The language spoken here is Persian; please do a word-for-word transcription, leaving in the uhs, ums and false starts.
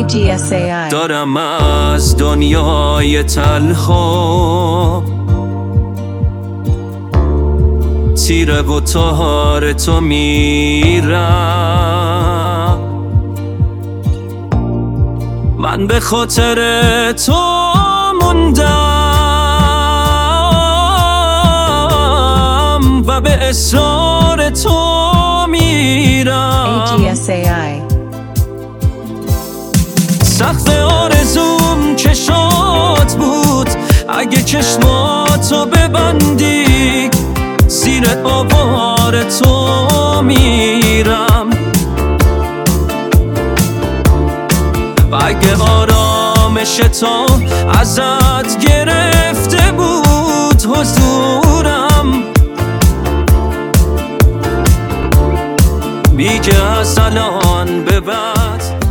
A G S A I. دارم از دنیای تلخو تیره و تار تو میرم. من به خاطر تو موندم و به اصرار تو میرم. A G S A I. سقف آرزوم چشات بود، اگه چشماتو ببندی زیر آوار تو میرم. و اگه آرامش تو ازت گرفته بود حضورم، میگه از الان به بعد